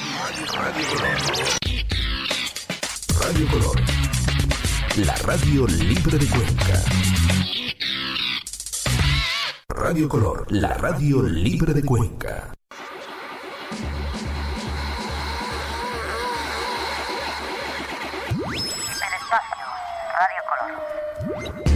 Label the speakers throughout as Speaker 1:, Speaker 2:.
Speaker 1: Radio Color, la radio libre de Cuenca. Radio Color, la radio libre de Cuenca.
Speaker 2: Radio Color.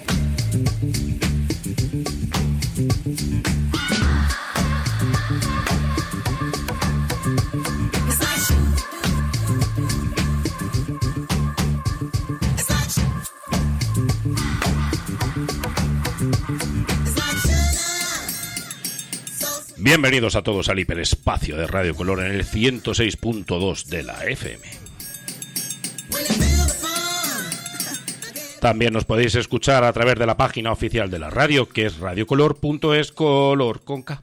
Speaker 3: Bienvenidos a todos al hiperespacio de Radio Color en el 106.2 de la FM. También nos podéis escuchar a través de la página oficial de la radio, que es radiocolor.es, color con K.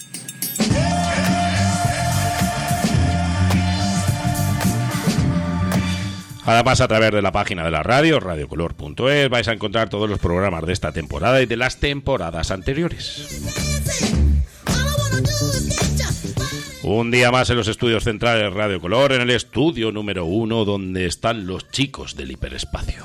Speaker 3: Además, a través de la página de la radio, radiocolor.es, vais a encontrar todos los programas de esta temporada y de las temporadas anteriores. Un día más en los estudios centrales de Radio Color, en el estudio número 1, donde están los chicos del hiperespacio.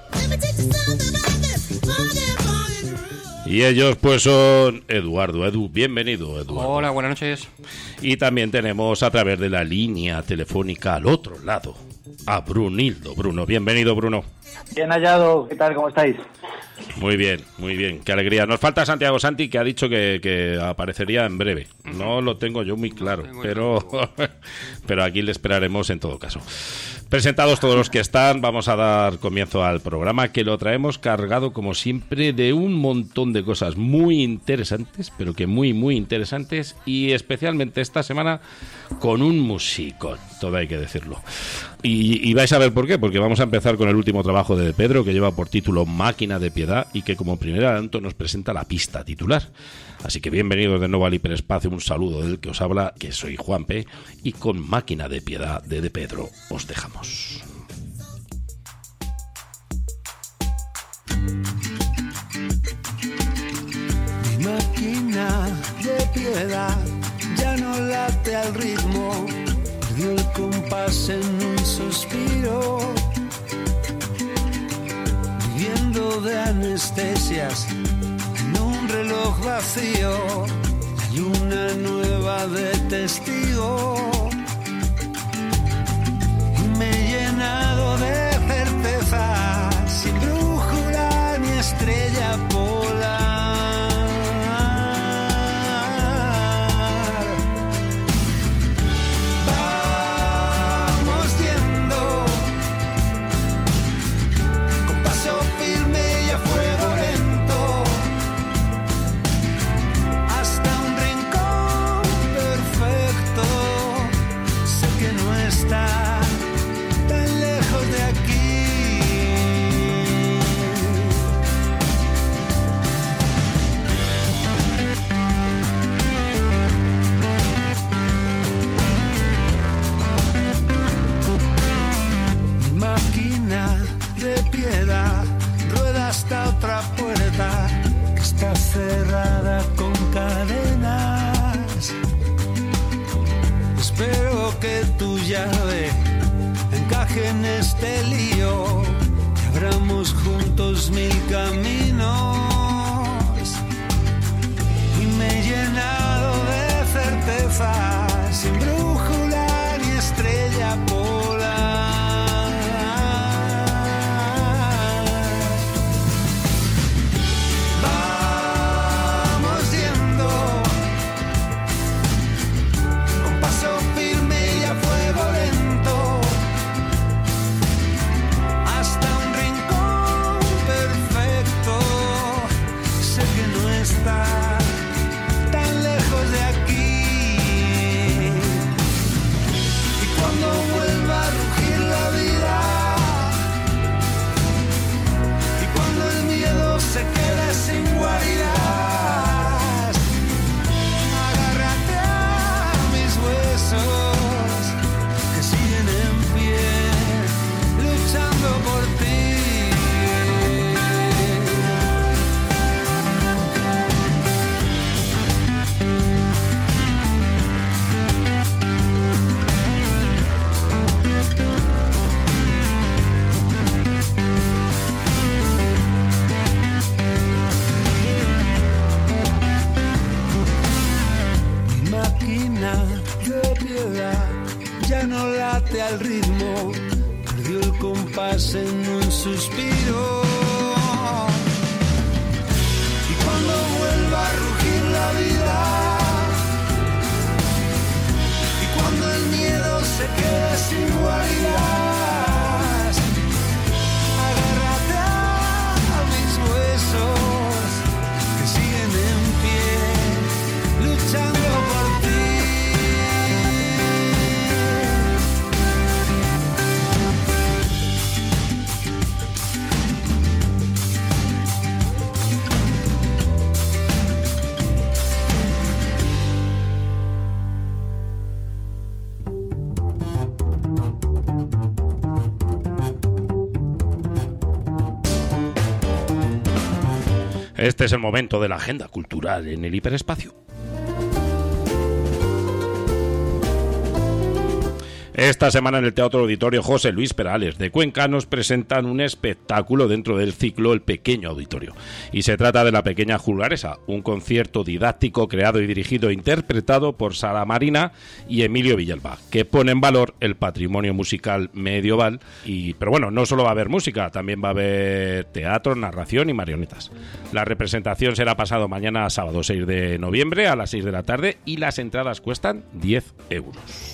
Speaker 3: Y ellos pues son Eduardo. Edu, bienvenido, Eduardo.
Speaker 4: Hola, buenas noches.
Speaker 3: Y también tenemos a través de la línea telefónica al otro lado a Brunildo. Bruno, bienvenido, Bruno.
Speaker 5: Bien hallado, ¿qué tal? ¿Cómo estáis?
Speaker 3: Muy bien, qué alegría. Nos falta Santiago Santi, que ha dicho que aparecería en breve. No lo tengo yo muy claro, pero aquí le esperaremos en todo caso. Presentados todos los que están, vamos a dar comienzo al programa, que lo traemos cargado, como siempre, de un montón de cosas muy interesantes, pero que muy interesantes, y especialmente esta semana con un musicón, todo hay que decirlo. Y vais a ver por qué, porque vamos a empezar con el último trabajo de Pedro, que lleva por título Máquina de Piedad, y que como primer adelanto nos presenta la pista titular. Así que bienvenidos de nuevo al hiperespacio, un saludo del que os habla, que soy Juanpe, y con Máquina de Piedad de Pedro os dejamos.
Speaker 6: Mi máquina de piedad ya no late al ritmo, perdió el compás en un suspiro, viviendo de anestesias en un reloj vacío, hay una nueva de testigo, y me he llenado de certeza, sin brújula ni estrella polar. Vamos yendo con paso firme y a fuego lento hasta un rincón perfecto. Sé que no está tan lejos de aquí. Mi máquina de piedad rueda hasta otra puerta que está cerrada con cadenas. Espero que tu llave encaje en este lío, que abramos juntos 1000 caminos. Y me he llenado de certeza, sin brújula ni estrella polar. Vamos yendo con paso firme y a fuego lento hasta un rincón perfecto. Sé que no está tan lejos de aquí. piedad, ya no late al ritmo, perdió el compás en un suspiro. Y cuando vuelva a rugir la vida, y cuando el miedo se quede sin guaridas, agárrate a mis huesos que siguen en pie, luchando por ti.
Speaker 3: Este es el momento de la agenda cultural en el hiperespacio. Esta semana en el Teatro Auditorio José Luis Perales de Cuenca nos presentan un espectáculo dentro del ciclo El Pequeño Auditorio. Y se trata de La Pequeña Julgaresa, un concierto didáctico creado y dirigido e interpretado por Sara Marina y Emilio Villalba, que pone en valor el patrimonio musical medieval. Pero bueno, no solo va a haber música, también va a haber teatro, narración y marionetas. La representación será pasado mañana, sábado 6 de noviembre, a las 6 de la tarde, y las entradas cuestan 10 euros.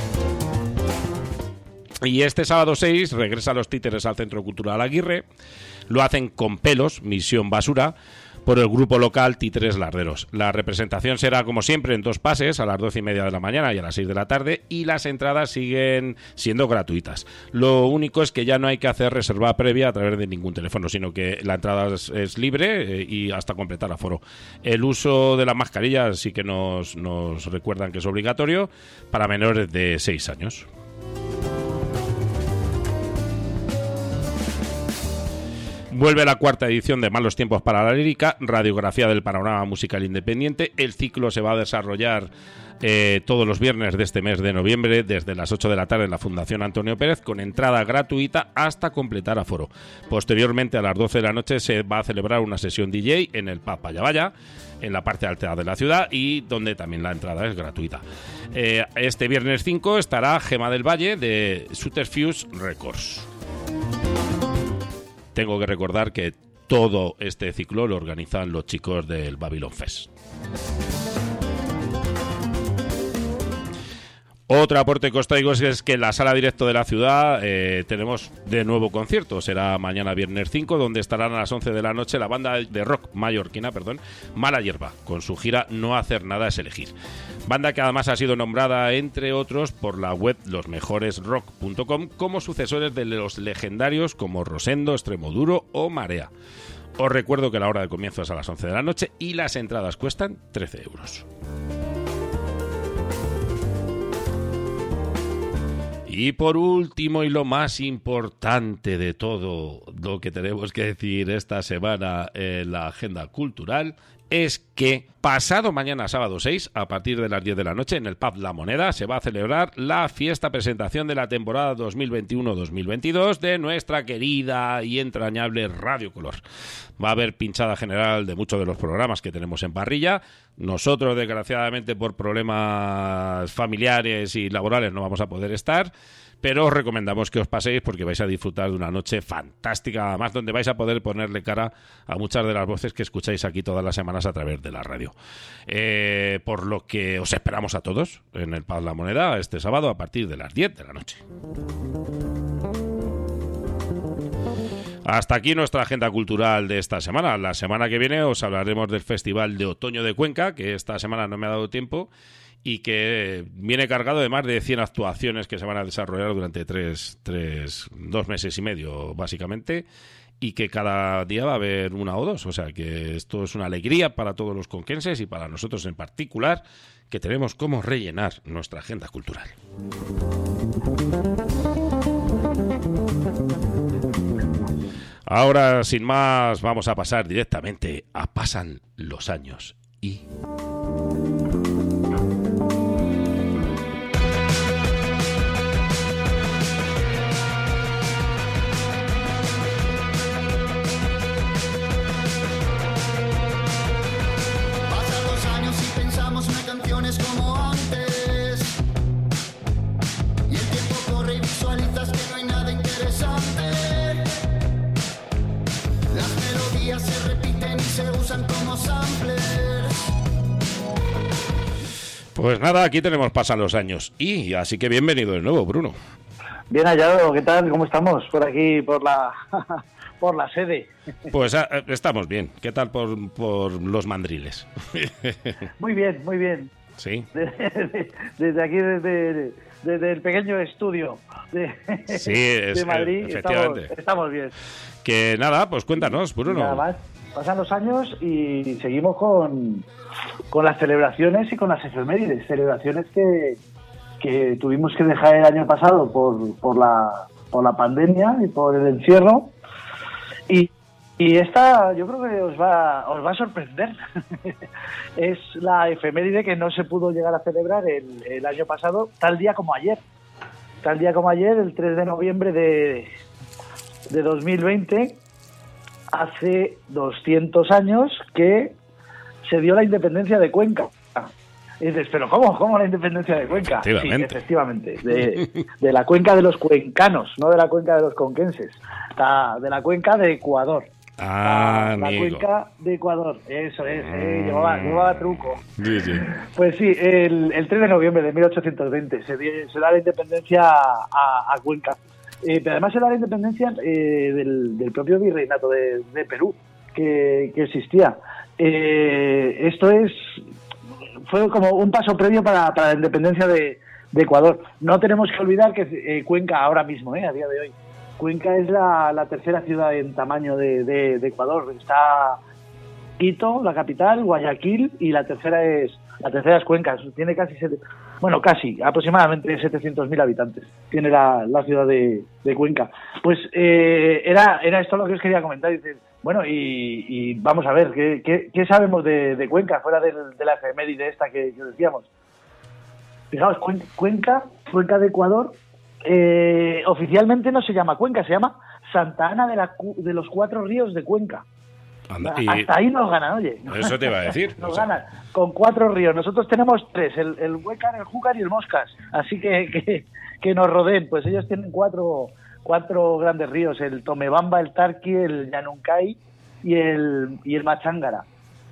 Speaker 3: Y este sábado 6 regresan los títeres al Centro Cultural Aguirre. Lo hacen con Pelos, Misión Basura, por el grupo local Títeres Larderos. La representación será, como siempre, en 2 pases, a las 12:30 de la mañana y a las 6 de la tarde, y las entradas siguen siendo gratuitas. Lo único es que ya no hay que hacer reserva previa a través de ningún teléfono, sino que la entrada es libre y hasta completar aforo. El uso de las mascarillas sí que nos recuerdan que es obligatorio para menores de 6 años. Vuelve la 4ª edición de Malos Tiempos para la Lírica, radiografía del panorama musical independiente. El ciclo se va a desarrollar todos los viernes de este mes de noviembre, desde las 8 de la tarde en la Fundación Antonio Pérez, con entrada gratuita hasta completar aforo. Posteriormente, a las 12 de la noche, se va a celebrar una sesión DJ en el pub Vaya, en la parte alta de la ciudad, y donde también la entrada es gratuita. Este viernes 5 estará Gema del Valle de Subterfuge Records. Tengo que recordar que todo este ciclo lo organizan los chicos del Babylon Fest. Otro aporte que os traigo es que en la sala directo de la ciudad tenemos de nuevo concierto. Será mañana viernes 5, donde estarán a las 11 de la noche la banda de rock mallorquina, Mala Hierba, con su gira No Hacer Nada es Elegir. Banda que además ha sido nombrada, entre otros, por la web losmejoresrock.com como sucesores de los legendarios como Rosendo, Extremoduro o Marea. Os recuerdo que la hora de comienzo es a las 11 de la noche y las entradas cuestan 13 euros. Y por último, y lo más importante de todo lo que tenemos que decir esta semana en la agenda cultural, es que pasado mañana, sábado 6, a partir de las 10 de la noche, en el pub La Moneda, se va a celebrar la fiesta presentación de la temporada 2021-2022 de nuestra querida y entrañable Radio Color. Va a haber pinchada general de muchos de los programas que tenemos en parrilla. Nosotros, desgraciadamente, por problemas familiares y laborales, no vamos a poder estar, pero os recomendamos que os paséis porque vais a disfrutar de una noche fantástica, además donde vais a poder ponerle cara a muchas de las voces que escucháis aquí todas las semanas a través de la radio. Por lo que os esperamos a todos en el Pub La Moneda este sábado a partir de las 10 de la noche. Hasta aquí nuestra agenda cultural de esta semana. La semana que viene os hablaremos del Festival de Otoño de Cuenca, que esta semana no me ha dado tiempo, y que viene cargado de más de 100 actuaciones que se van a desarrollar durante 2 meses y medio, básicamente, y que cada día va a haber 1 o 2. O sea que esto es una alegría para todos los conquenses y para nosotros en particular, que tenemos cómo rellenar nuestra agenda cultural. Ahora, sin más, vamos a pasar directamente a Pasan los años y...
Speaker 4: Pasan los años y pensamos en canciones como antes.
Speaker 3: Pues nada, aquí tenemos pasan los años. Y así que bienvenido de nuevo, Bruno.
Speaker 5: Bien hallado, ¿qué tal? ¿Cómo estamos? Por aquí, por la por la sede.
Speaker 3: Pues estamos bien. ¿Qué tal por los mandriles?
Speaker 5: Muy bien, muy bien.
Speaker 3: Sí.
Speaker 5: Desde aquí, desde el pequeño estudio de Madrid,
Speaker 3: efectivamente.
Speaker 5: Estamos bien.
Speaker 3: Que nada, pues cuéntanos, Bruno.
Speaker 5: Nada más, pasan los años y seguimos con las celebraciones y con las efemérides. Celebraciones que tuvimos que dejar el año pasado por la pandemia y por el encierro. Y esta yo creo que os va a sorprender. Es la efeméride que no se pudo llegar a celebrar el año pasado, tal día como ayer. Tal día como ayer, el 3 de noviembre de 2020, hace 200 años que se dio la independencia de Cuenca. Y dices, ¿pero cómo la independencia de Cuenca? Sí, efectivamente. De la cuenca de los cuencanos, no de la cuenca de los conquenses. De la cuenca de Ecuador. La cuenca de Ecuador, eso es, llevaba truco.
Speaker 3: Sí.
Speaker 5: Pues sí, el 3 de noviembre de 1820 se da la independencia a Cuenca. Pero además se da la independencia del propio virreinato de Perú, que existía. Esto fue como un paso previo para la independencia de Ecuador. No tenemos que olvidar que Cuenca ahora mismo, a día de hoy, Cuenca es la tercera ciudad en tamaño de Ecuador. Está Quito, la capital, Guayaquil, y la tercera es Cuenca. Tiene casi aproximadamente 700.000 habitantes. Tiene la ciudad de Cuenca. Pues era esto lo que os quería comentar. Dice, bueno, y vamos a ver, ¿qué sabemos de Cuenca, fuera de la efeméride esta que decíamos? Fijaos, Cuenca de Ecuador, oficialmente no se llama Cuenca, se llama Santa Ana de los Cuatro Ríos de Cuenca.
Speaker 3: Anda,
Speaker 5: hasta ahí nos ganan, oye.
Speaker 3: Eso te iba a decir.
Speaker 5: Nos ganan con 4 ríos. Nosotros tenemos 3, el Huécar, el Júcar y el Moscas. Así que nos rodeen. Pues ellos tienen 4 grandes ríos: el Tomebamba, el Tarqui, el Llanuncay y el Machángara.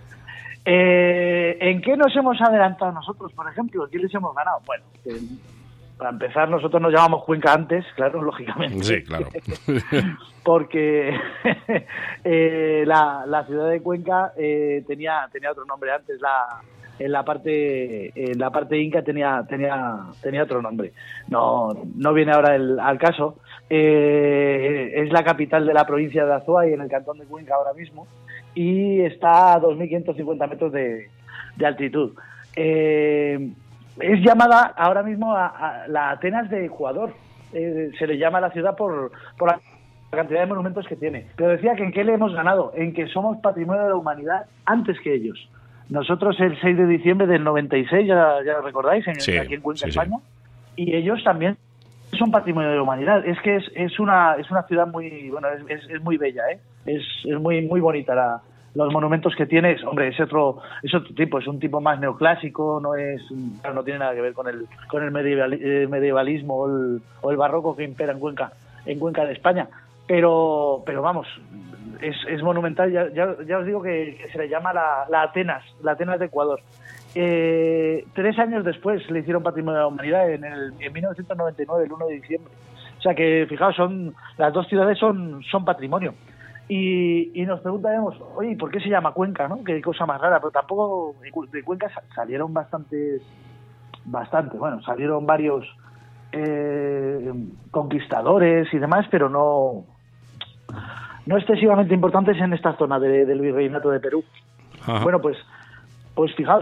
Speaker 5: ¿En qué nos hemos adelantado nosotros, por ejemplo? ¿Qué les hemos ganado? Bueno, para empezar, nosotros nos llamamos Cuenca antes, claro, lógicamente.
Speaker 3: Sí, claro.
Speaker 5: Porque la ciudad de Cuenca tenía otro nombre antes. En la parte inca tenía otro nombre. No viene ahora al caso. Es la capital de la provincia de Azuay, en el cantón de Cuenca ahora mismo, y está a 2.550 metros de altitud. Es llamada ahora mismo a la Atenas de Ecuador. Se le llama a la ciudad por la cantidad de monumentos que tiene. Pero decía que en qué le hemos ganado, en que somos patrimonio de la humanidad antes que ellos. Nosotros el 6 de diciembre del 96, ya lo recordáis, aquí en Cuenca, España, y ellos también son patrimonio de la humanidad. Es que es una ciudad muy, bueno, es muy bella, es muy muy bonita los monumentos que tiene. Hombre, es otro tipo, es un tipo más neoclásico, no tiene nada que ver con el medievalismo o el barroco que impera en Cuenca de España. Pero vamos, es monumental. Ya os digo que se le llama la Atenas de Ecuador. 3 años después le hicieron patrimonio de la humanidad, en 1999, el 1 de diciembre. O sea que, fijaos, las dos ciudades son patrimonio. Y nos preguntaremos, oye, ¿por qué se llama Cuenca, no? Qué cosa más rara. Pero tampoco de Cuenca salieron salieron varios conquistadores y demás, pero no excesivamente importantes en esta zona del virreinato de Perú. Ajá. Bueno, pues fijaos,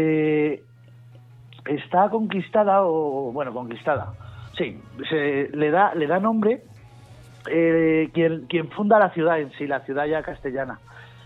Speaker 5: está conquistada, sí, le da nombre quien funda la ciudad en sí, la ciudad ya castellana,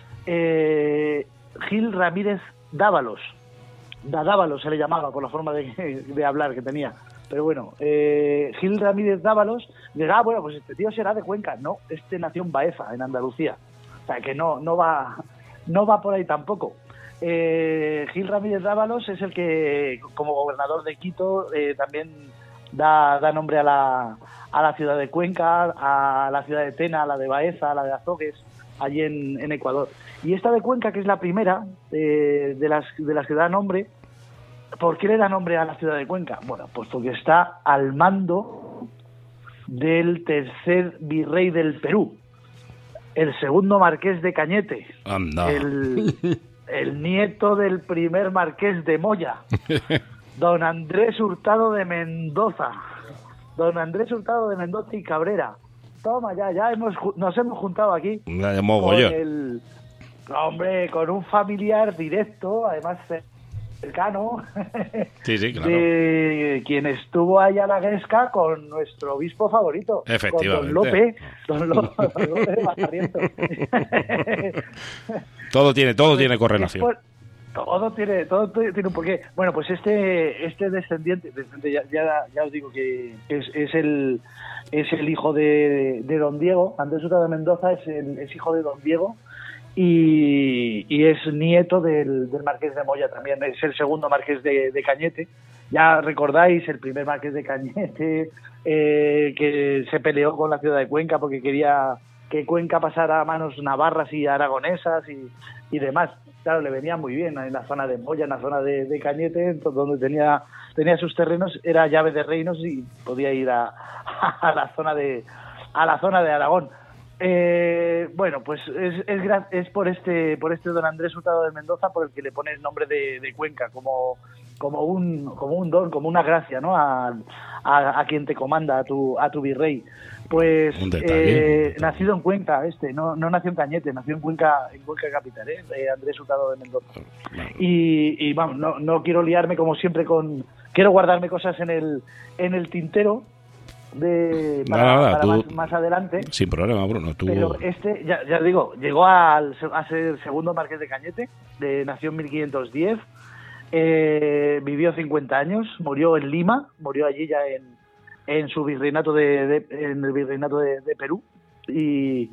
Speaker 5: Gil Ramírez Dávalos. Dávalos se le llamaba por la forma de hablar que tenía. Pero bueno, Gil Ramírez Dávalos dirá, bueno, pues este tío será de Cuenca. No, nació en Baeza, en Andalucía. O sea que no va por ahí tampoco. Gil Ramírez Dávalos es el que, como gobernador de Quito, también da nombre a la ciudad de Cuenca, a la ciudad de Tena, a la de Baeza, a la de Azogues, allí en Ecuador. Y esta de Cuenca, que es la primera de las que da nombre, ¿Por qué le da nombre a la ciudad de Cuenca? Bueno, pues porque está al mando del tercer virrey del Perú, el segundo marqués de Cañete,
Speaker 3: Anda.
Speaker 5: el nieto del primer marqués de Moya, don Andrés Hurtado de Mendoza. Don Andrés Hurtado de Mendoza y Cabrera. Toma, ya nos hemos juntado aquí con un familiar directo, además cercano,
Speaker 3: sí, claro,
Speaker 5: de quien estuvo allá a la Guesca con nuestro obispo favorito,
Speaker 3: efectivamente,
Speaker 5: con Don Lope de Barrientos.
Speaker 3: todo tiene correlación.
Speaker 5: Todo tiene un porqué. Bueno, pues este descendiente ya os digo que es el hijo de Don Diego. Andrés Hurtado de Mendoza es hijo de Don Diego y es nieto del marqués de Moya también. Es el segundo marqués de Cañete. Ya recordáis el primer marqués de Cañete que se peleó con la ciudad de Cuenca porque quería que Cuenca pasara a manos navarras y aragonesas y demás. Claro, le venía muy bien en la zona de Moya, en la zona de Cañete, donde tenía sus terrenos, era llave de reinos y podía ir a la zona de Aragón. Bueno, pues es por este don Andrés Hurtado de Mendoza por el que le pone el nombre de Cuenca como un don, como una gracia, ¿no? A quien te comanda, a tu virrey. Pues nacido en Cuenca, no nació en Cañete, nació en Cuenca capital, Andrés Hurtado de Mendoza. Y vamos, no quiero liarme como siempre quiero guardarme cosas en el tintero para más adelante.
Speaker 3: Sin problema, Bruno.
Speaker 5: Pero ya digo, llegó a ser segundo marqués de Cañete, nació en 1510, vivió 50 años, murió en Lima, murió allí ya en su virreinato en el virreinato de Perú y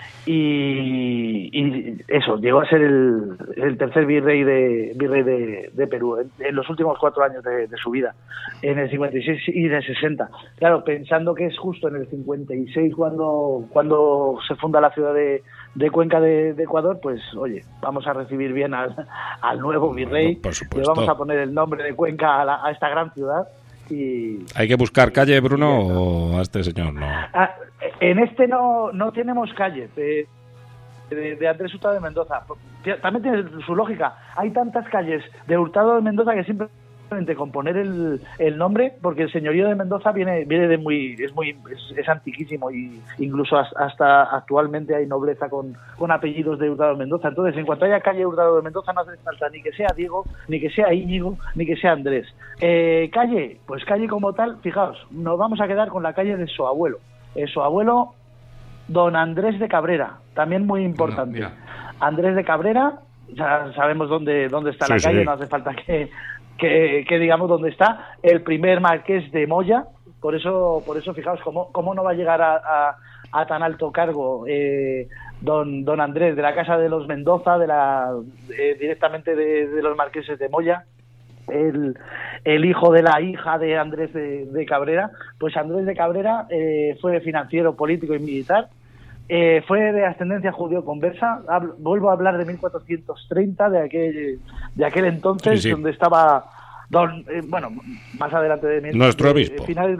Speaker 5: eso, llegó a ser el tercer virrey de Perú en los últimos 4 años de su vida, en el 56 y en el 60. Claro, pensando que es justo en el 56 cuando se funda la ciudad de Cuenca de Ecuador, pues oye, vamos a recibir bien al nuevo virrey,
Speaker 3: por supuesto.
Speaker 5: Le vamos a poner el nombre de Cuenca a esta gran ciudad. Y
Speaker 3: ¿hay que buscar calle, Bruno, o a este señor no?
Speaker 5: En no tenemos calle de Andrés Hurtado de Mendoza. También tiene su lógica. Hay tantas calles de Hurtado de Mendoza que simplemente con poner el nombre, porque el señorío de Mendoza viene es antiquísimo y incluso hasta actualmente hay nobleza con apellidos de Hurtado de Mendoza. Entonces, en cuanto haya calle Hurtado de Mendoza, no hace falta ni que sea Diego, ni que sea Íñigo, ni que sea Andrés. Calle, pues calle como tal, fijaos, nos vamos a quedar con la calle de su abuelo. Su abuelo, don Andrés de Cabrera, también muy importante. Andrés de Cabrera, ya sabemos dónde está la calle, no hace falta que digamos dónde está el primer marqués de Moya. Por eso fijaos cómo no va a llegar a tan alto cargo don Andrés de la casa de los Mendoza, directamente de los marqueses de Moya, el hijo de la hija de Andrés de Cabrera. Pues Andrés de Cabrera fue financiero, político y militar. Fue de ascendencia judío-conversa. Vuelvo a hablar de 1430, de aquel entonces, sí. Donde estaba más adelante de
Speaker 3: nuestro obispo.
Speaker 5: Finales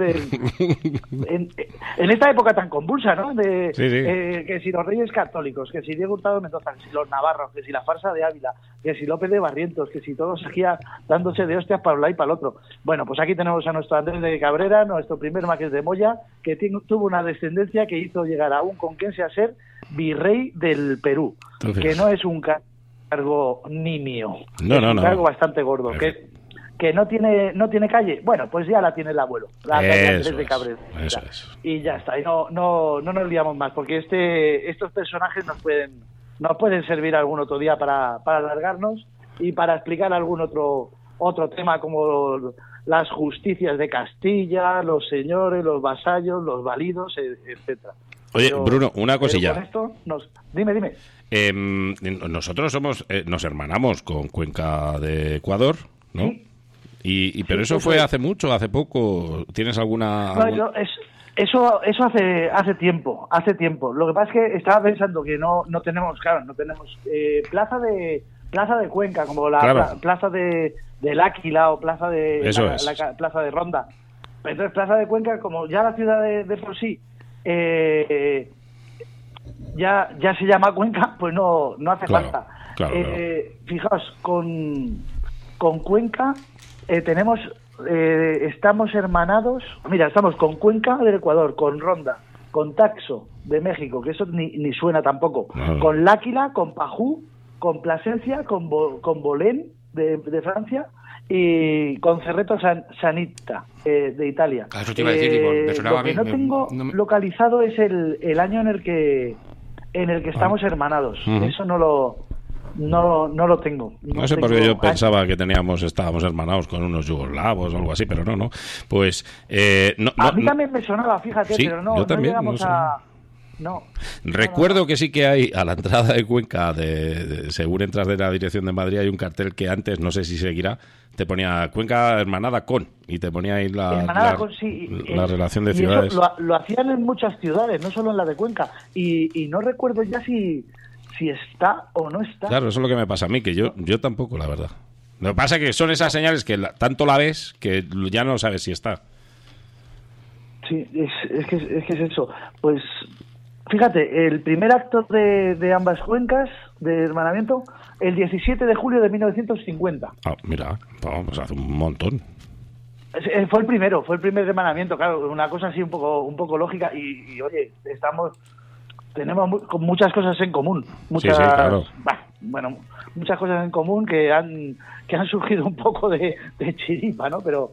Speaker 5: en esta época tan convulsa, ¿no? Que si los reyes católicos, que si Diego Hurtado de Mendoza, que si los navarros, que si la farsa de Ávila, que si López de Barrientos, que si todos aquí dándose de hostias para un lado y para el otro. Bueno, pues aquí tenemos a nuestro Andrés de Cabrera, nuestro primer marqués de Moya, que tuvo una descendencia que hizo llegar a un conquense a ser virrey del Perú. Entonces, que no es un cargo nimio, un cargo bastante gordo, que no tiene calle. Bueno, pues ya la tiene el abuelo, la calle Andrés de Cabrera.
Speaker 3: Eso es.
Speaker 5: Y ya está, y no nos liamos más, porque estos personajes nos pueden servir algún otro día para alargarnos y para explicar algún otro tema, como las justicias de Castilla, los señores, los vasallos, los validos, etcétera.
Speaker 3: Oye, Bruno, una cosilla.
Speaker 5: Con esto dime.
Speaker 3: Nosotros nos hermanamos con Cuenca de Ecuador, ¿no? Sí. Pero eso fue hace mucho, hace poco. ¿Tienes alguna...?
Speaker 5: No, eso hace tiempo. Lo que pasa es que estaba pensando que no tenemos Plaza de Cuenca, como la
Speaker 3: Claro.
Speaker 5: plaza del Áquila o plaza de
Speaker 3: Eso
Speaker 5: la,
Speaker 3: es.
Speaker 5: la plaza de Ronda. Entonces, Plaza de Cuenca, como ya la ciudad de por sí ya se llama Cuenca, pues no hace
Speaker 3: Claro,
Speaker 5: falta.
Speaker 3: claro.
Speaker 5: Fijaos, con Cuenca estamos hermanados. Mira, estamos con Cuenca del Ecuador, con Ronda, con Taxo de México, que eso ni suena tampoco,
Speaker 3: No.
Speaker 5: con L'Áquila, con Pajú, con Plasencia, con Bolén de Francia y con Cerreto Sanitta de Italia.
Speaker 4: Eso te iba a decir, digo, me sonaba
Speaker 5: Lo que
Speaker 4: a mí,
Speaker 5: no tengo localizado es el año en el que estamos hermanados.
Speaker 3: Ujú.
Speaker 5: Eso no lo tengo.
Speaker 3: No sé por qué yo pensaba que estábamos hermanados con unos yugoslavos o algo así, pero no. Pues
Speaker 5: A mí también me sonaba, fíjate,
Speaker 3: Sí,
Speaker 5: pero no
Speaker 3: yo también,
Speaker 5: llegamos
Speaker 3: no sé.
Speaker 5: a... No.
Speaker 3: Recuerdo que sí que hay a la entrada de Cuenca, según entras de la dirección de Madrid, hay un cartel que antes, no sé si seguirá, te ponía Cuenca hermanada con, y te ponía ahí
Speaker 5: Hermanada con, sí,
Speaker 3: la relación de
Speaker 5: y
Speaker 3: ciudades.
Speaker 5: eso lo hacían en muchas ciudades, no solo en la de Cuenca. Y no recuerdo ya si está o no está.
Speaker 3: Claro, eso es lo que me pasa a mí, que yo tampoco, la verdad. Lo que pasa es que son esas señales que tanto la ves que ya no sabes si está.
Speaker 5: Sí, es que es eso. Pues fíjate, el primer acto de ambas cuencas de hermanamiento, el 17 de julio de 1950.
Speaker 3: Ah, mira, pues hace un montón.
Speaker 5: Fue el primer hermanamiento, claro, una cosa así un poco lógica y oye, tenemos muchas cosas en común, muchas,
Speaker 3: Sí, claro.
Speaker 5: Bueno, muchas cosas en común que han surgido un poco de chiripa, ¿no? Pero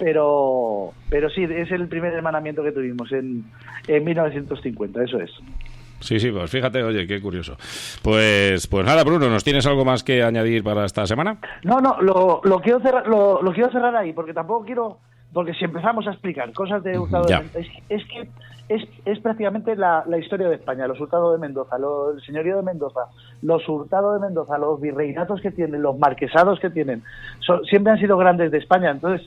Speaker 5: sí, es el primer hermanamiento que tuvimos en 1950, eso es.
Speaker 3: Sí, pues fíjate, oye, qué curioso. Pues nada, Bruno, ¿nos tienes algo más que añadir para esta semana?
Speaker 5: No, lo quiero cerrar ahí, porque tampoco quiero, porque si empezamos a explicar cosas de Hurtado de
Speaker 3: Ya.
Speaker 5: Mendoza, es que es prácticamente la historia de España, los Hurtado de Mendoza, el señorío de Mendoza, los Hurtado de Mendoza, los virreinatos que tienen, los marquesados que tienen, siempre han sido grandes de España, entonces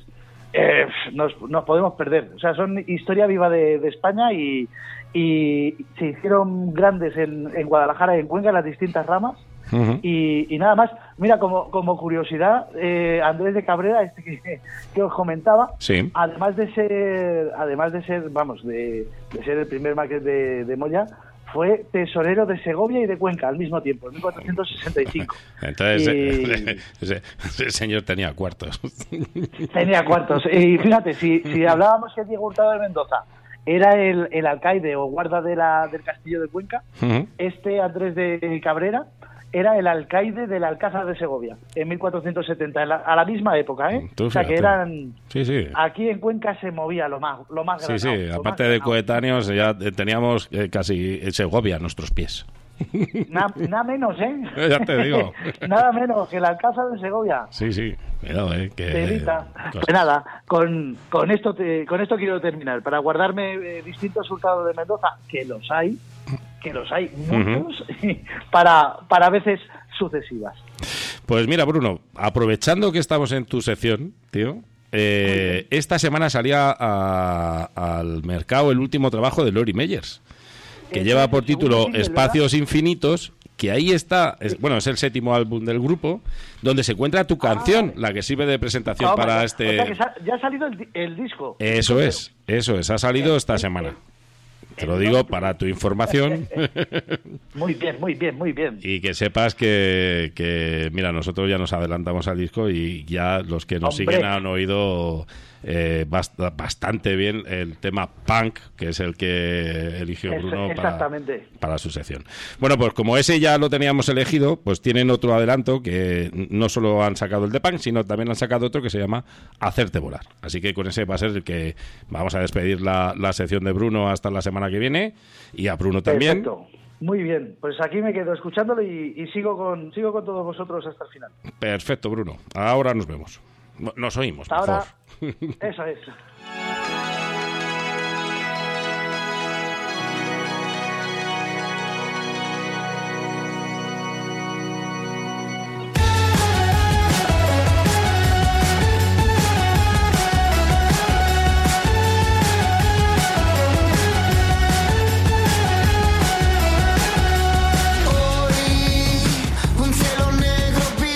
Speaker 5: nos podemos perder. O sea, son historia viva de España y se hicieron grandes en Guadalajara y en Cuenca, en las distintas ramas.
Speaker 3: Uh-huh.
Speaker 5: Y nada más, mira, como curiosidad, Andrés de Cabrera, que os comentaba,
Speaker 3: Sí.
Speaker 5: además de ser de ser el primer marqués de Moya, fue tesorero de Segovia y de Cuenca al mismo tiempo, en 1465.
Speaker 3: Entonces, ese señor tenía cuartos.
Speaker 5: Tenía cuartos. Y fíjate, si hablábamos que Diego Hurtado de Mendoza era el alcaide o guarda del castillo de Cuenca,
Speaker 3: Uh-huh.
Speaker 5: Andrés de Cabrera era el alcaide del Alcázar de Segovia en 1470, a la misma época, ¿eh?
Speaker 3: Tú
Speaker 5: O sea que
Speaker 3: fíjate.
Speaker 5: eran...
Speaker 3: Sí.
Speaker 5: Aquí en Cuenca se movía lo más
Speaker 3: Sí,
Speaker 5: granado, lo
Speaker 3: aparte
Speaker 5: más
Speaker 3: de
Speaker 5: granado.
Speaker 3: coetáneos, ya teníamos casi Segovia a nuestros pies.
Speaker 5: Nada menos, ¿eh?
Speaker 3: Ya te digo.
Speaker 5: Nada menos que el Alcázar de Segovia.
Speaker 3: Sí, cuidado, que...
Speaker 5: Telita.
Speaker 3: cosas.
Speaker 5: Pues nada, con esto quiero terminar, para guardarme distintos hurtados de Mendoza, que los hay muchos, para veces sucesivas.
Speaker 3: Pues mira, Bruno, aprovechando que estamos en tu sección, tío, esta semana salía al mercado el último trabajo de Lori Meyers, que lleva por título Espacios Infinitos, que ahí está, es el séptimo álbum del grupo, donde se encuentra tu canción, la que sirve de presentación para este...
Speaker 5: O sea que ya ha salido el disco.
Speaker 3: Eso es, ha salido esta semana. Te lo digo para tu información.
Speaker 5: Muy bien.
Speaker 3: Y que sepas que, mira, nosotros ya nos adelantamos al disco y ya los que nos
Speaker 5: ¡Hombre!
Speaker 3: siguen han oído bastante bien el tema Punk, que es el que eligió Bruno para su sección. Bueno, pues como ese ya lo teníamos elegido, pues tienen otro adelanto que no solo han sacado el de Punk, sino también han sacado otro que se llama Hacerte Volar. Así que con ese va a ser el que vamos a despedir la sección de Bruno hasta la semana que viene, y a Bruno también.
Speaker 5: Perfecto. Muy bien, pues aquí me quedo escuchándolo y sigo con todos vosotros hasta el final.
Speaker 3: Perfecto, Bruno. Ahora nos vemos. Nos oímos,
Speaker 5: Hasta
Speaker 3: mejor.
Speaker 5: ahora. Eso es.
Speaker 6: Un cielo negro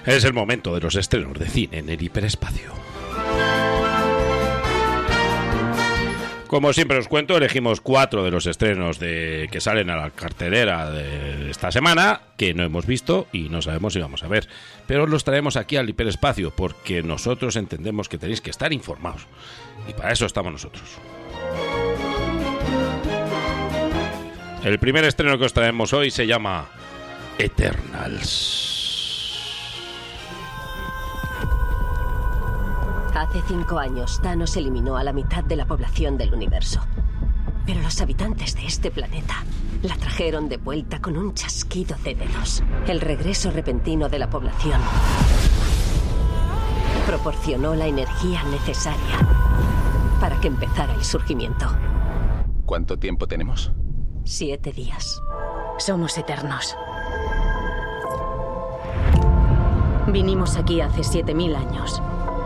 Speaker 3: Es el momento de los estrenos de cine en el hiperespacio. Como siempre os cuento, elegimos 4 de los estrenos que salen a la cartelera de esta semana, que no hemos visto y no sabemos si vamos a ver. Pero los traemos aquí al hiperespacio, porque nosotros entendemos que tenéis que estar informados. Y para eso estamos nosotros. El primer estreno que os traemos hoy se llama Eternals.
Speaker 4: Hace 5 años, Thanos eliminó a la mitad de la población del universo. Pero los habitantes de este planeta la trajeron de vuelta con un chasquido de dedos. El regreso repentino de la población proporcionó la energía necesaria para que empezara el surgimiento.
Speaker 1: ¿Cuánto tiempo tenemos?
Speaker 4: 7 días.
Speaker 7: Somos eternos. Vinimos aquí hace 7000 años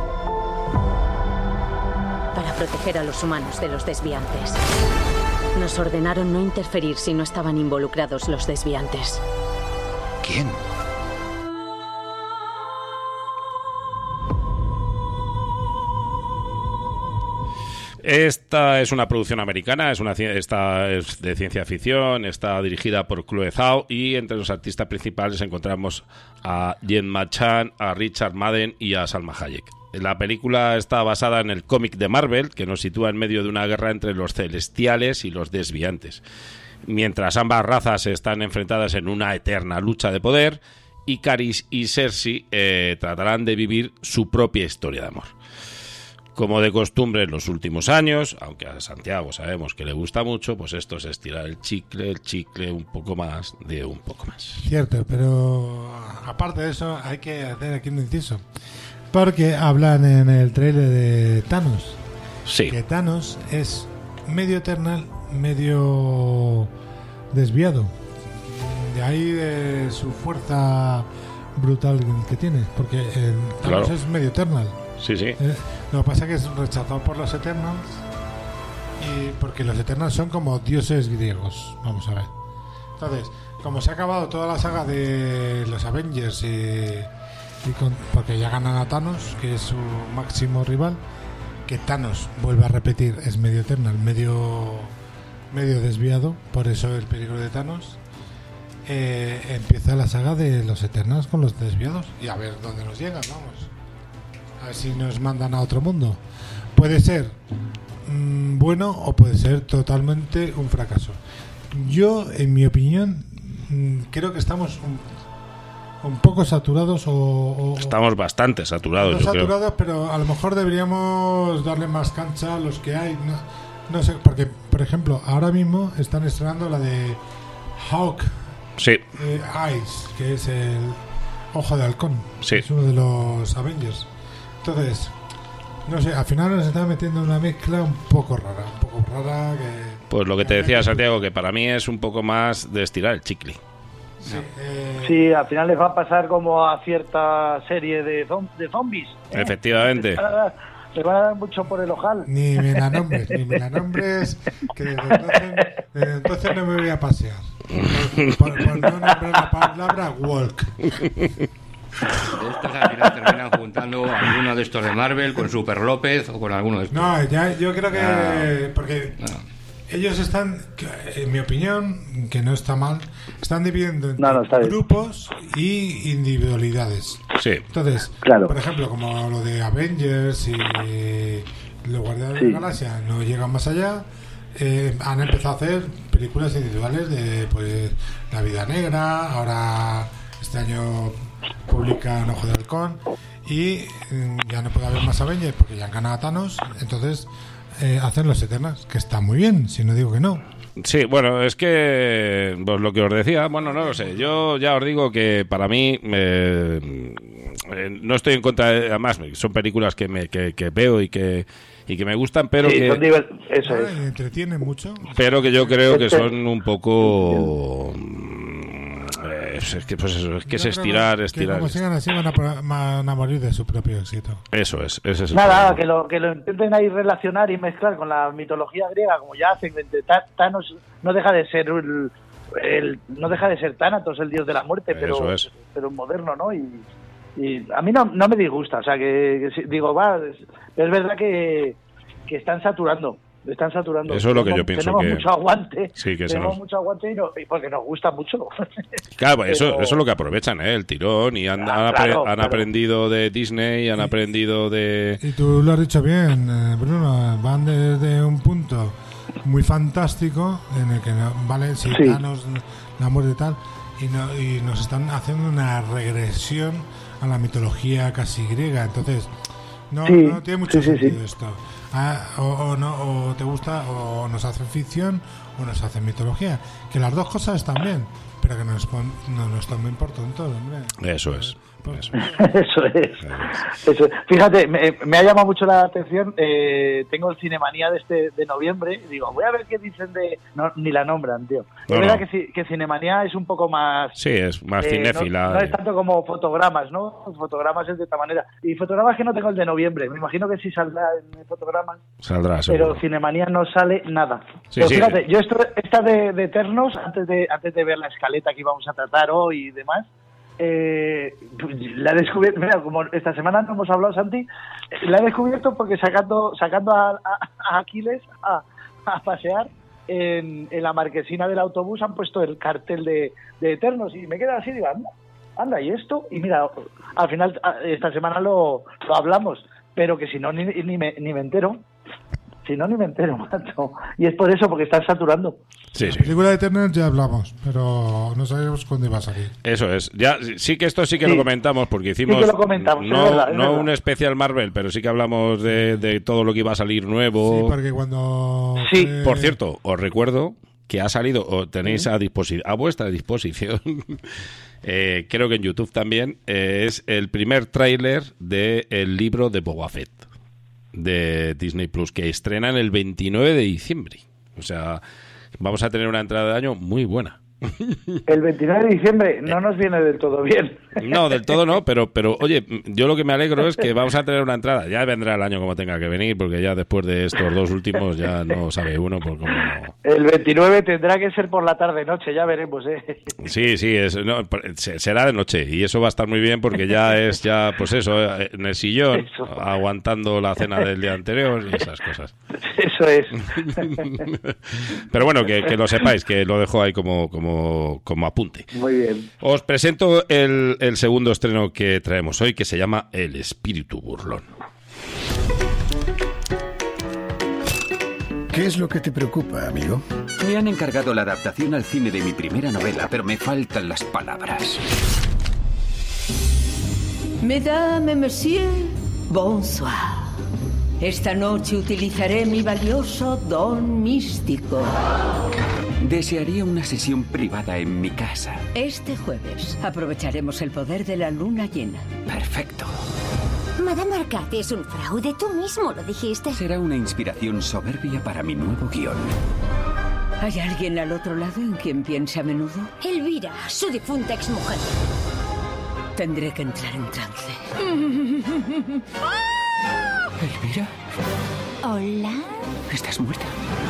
Speaker 7: para proteger a los humanos de los desviantes. Nos ordenaron no interferir si no estaban involucrados los desviantes.
Speaker 1: ¿Quién?
Speaker 3: Esta es una producción americana, esta es de ciencia ficción, está dirigida por Chloe Zhao y entre los artistas principales encontramos a Gemma Chan, a Richard Madden y a Salma Hayek. La película está basada en el cómic de Marvel, que nos sitúa en medio de una guerra entre los celestiales y los desviantes. Mientras ambas razas están enfrentadas en una eterna lucha de poder, Ikaris y Cersei tratarán de vivir su propia historia de amor. Como de costumbre en los últimos años, aunque a Santiago sabemos que le gusta mucho, pues esto es estirar el chicle, un poco más, de un poco más.
Speaker 8: Cierto, pero aparte de eso hay que hacer aquí un inciso. Porque hablan en el trailer de Thanos.
Speaker 3: Sí.
Speaker 8: Que Thanos es medio Eternal, medio desviado. De ahí de su fuerza brutal que tiene. Porque Thanos es medio Eternal.
Speaker 3: Sí, sí.
Speaker 8: Lo que pasa es que es rechazado por los Eternals. Y porque los Eternals son como dioses griegos. Vamos a ver. Entonces, como se ha acabado toda la saga de los Avengers porque ya ganan a Thanos, que es su máximo rival, que Thanos, vuelve a repetir, es medio Eternal, medio desviado, por eso el peligro de Thanos. Empieza la saga de los Eternals con los desviados y a ver dónde nos llegan, vamos. A ver si nos mandan a otro mundo. Puede ser bueno o puede ser totalmente un fracaso. Yo, en mi opinión, creo que estamos un poco saturados
Speaker 3: estamos bastante saturados, yo creo.
Speaker 8: Pero a lo mejor deberíamos darle más cancha a los que hay. No sé, porque, por ejemplo, ahora mismo están estrenando la de Hawk.
Speaker 3: Sí.
Speaker 8: Eyes, que es el ojo de halcón.
Speaker 3: Sí.
Speaker 8: Es uno de los Avengers. Entonces, no sé, al final nos están metiendo una mezcla un poco rara que...
Speaker 3: Pues lo que te decía, Santiago, que para mí es un poco más de estirar el chicle.
Speaker 5: Sí, al final les va a pasar como a cierta serie de zombies.
Speaker 3: Efectivamente.
Speaker 5: Les van a dar mucho por el ojal.
Speaker 8: Ni me la nombres, que desde entonces no me voy a pasear. Por no nombrar la palabra walk.
Speaker 9: De estas al final terminan juntando a alguno de estos de Marvel con Super López o con alguno de estos.
Speaker 8: No, yo creo que... Porque... Ellos están, en mi opinión, que no está mal, están dividiendo en grupos y individualidades.
Speaker 3: Sí.
Speaker 8: Entonces, por ejemplo, como lo de Avengers y los Guardianes de la Galaxia no llegan más allá, han empezado a hacer películas individuales de pues La Vida Negra, ahora este año publican Ojo de Halcón y ya no puede haber más Avengers porque ya han ganado a Thanos, entonces... hacen los Eternals, que está muy bien, si no digo que no.
Speaker 3: Sí, bueno, es que pues lo que os decía, bueno, no lo sé, yo ya os digo que para mí no estoy en contra, además son películas que veo y que me gustan, pero que
Speaker 8: entretienen mucho,
Speaker 3: pero que yo creo que son un poco es que pues eso, es que es estirar.
Speaker 8: Que como sigan así van a morir de su propio éxito.
Speaker 3: Eso es, ese es el
Speaker 5: nada, que lo intenten ahí relacionar y mezclar con la mitología griega, como ya hacen. Thanos no deja de ser no deja de ser Thanatos, el dios de la muerte, pero moderno, ¿no? Y Y a mí no me disgusta, o sea, digo, es verdad que están saturando.
Speaker 3: Eso es lo que yo pienso.
Speaker 5: Tenemos mucho aguante.
Speaker 3: Sí, que
Speaker 5: tenemos mucho aguante y porque nos gusta mucho.
Speaker 3: Claro, eso es lo que aprovechan, el tirón. Y han aprendido de Disney, han aprendido de...
Speaker 8: Y tú lo has dicho bien, Bruno. Van desde un punto muy fantástico en el que, vale, si Thanos, la muerte y tal, y nos están haciendo una regresión a la mitología casi griega. Entonces, no tiene mucho sentido esto. O te gusta, o nos hacen ficción o nos hacen mitología, que las dos cosas están bien, pero que no nos tomen por tontos, hombre.
Speaker 3: Eso es.
Speaker 5: Eso es. Fíjate, me ha llamado mucho la atención. Tengo el Cinemanía de noviembre. Digo, voy a ver qué dicen ni la nombran, tío. Es verdad que Cinemanía es un poco más...
Speaker 3: Sí, es más cinéfila.
Speaker 5: No es tanto como Fotogramas, ¿no? Fotogramas es de esta manera. Y Fotogramas que no tengo el de noviembre. Me imagino que sí saldrá en Fotogramas.
Speaker 3: Saldrá, seguro.
Speaker 5: Pero Cinemanía no sale nada.
Speaker 3: Sí,
Speaker 5: pero fíjate, yo esta de Eternos, antes de ver la escaleta que íbamos a tratar hoy y demás, la he descubierto, mira, como esta semana no hemos hablado, Santi, la he descubierto porque sacando a Aquiles a pasear en la marquesina del autobús han puesto el cartel de Eternos y me queda así, digo, anda, ¿y esto? Y mira, al final esta semana lo hablamos, pero que si no ni me entero. Si no, ni me entero, macho. Y es por eso, porque están saturando.
Speaker 8: Sí. La película de Eternals ya hablamos, pero no sabemos cuándo iba a salir.
Speaker 3: Eso es. Ya, sí que esto sí que lo comentamos, porque hicimos
Speaker 5: sí que lo comentamos,
Speaker 3: no un especial Marvel, pero sí que hablamos de todo lo que iba a salir nuevo.
Speaker 8: Sí, porque cuando...
Speaker 5: Sí.
Speaker 3: Por cierto, os recuerdo que ha salido, o tenéis a vuestra disposición, creo que en YouTube también, es el primer tráiler del libro de Boba Fett de Disney Plus, que estrenan el 29 de diciembre. O sea, vamos a tener una entrada de año muy buena.
Speaker 5: El 29 de diciembre no nos viene del todo bien.
Speaker 3: No, del todo no, pero oye, yo lo que me alegro es que vamos a tener una entrada. Ya vendrá el año como tenga que venir, porque ya después de estos dos últimos ya no sabe uno por cómo...
Speaker 5: El 29 tendrá que ser por la tarde-noche, ya veremos,
Speaker 3: Sí, será de noche, y eso va a estar muy bien porque ya pues eso, en el sillón, aguantando la cena del día anterior y esas cosas.
Speaker 5: Eso es.
Speaker 3: Pero bueno, que lo sepáis, que lo dejo ahí como apunte.
Speaker 5: Muy bien.
Speaker 3: Os presento el segundo estreno que traemos hoy, que se llama El espíritu burlón.
Speaker 1: ¿Qué es lo que te preocupa, amigo?
Speaker 10: Me han encargado la adaptación al cine de mi primera novela, pero me faltan las palabras.
Speaker 11: Mesdames et messieurs, bonsoir. Esta noche utilizaré mi valioso don místico.
Speaker 10: Desearía una sesión privada en mi casa.
Speaker 11: Este jueves aprovecharemos el poder de la luna llena.
Speaker 10: Perfecto.
Speaker 12: Madame Arcade es un fraude, tú mismo lo dijiste.
Speaker 10: Será una inspiración soberbia para mi nuevo guión.
Speaker 11: ¿Hay alguien al otro lado en quien piense a menudo?
Speaker 12: Elvira, su difunta exmujer.
Speaker 11: Tendré que entrar en trance.
Speaker 10: ¿Elvira?
Speaker 12: Hola.
Speaker 10: ¿Estás muerta?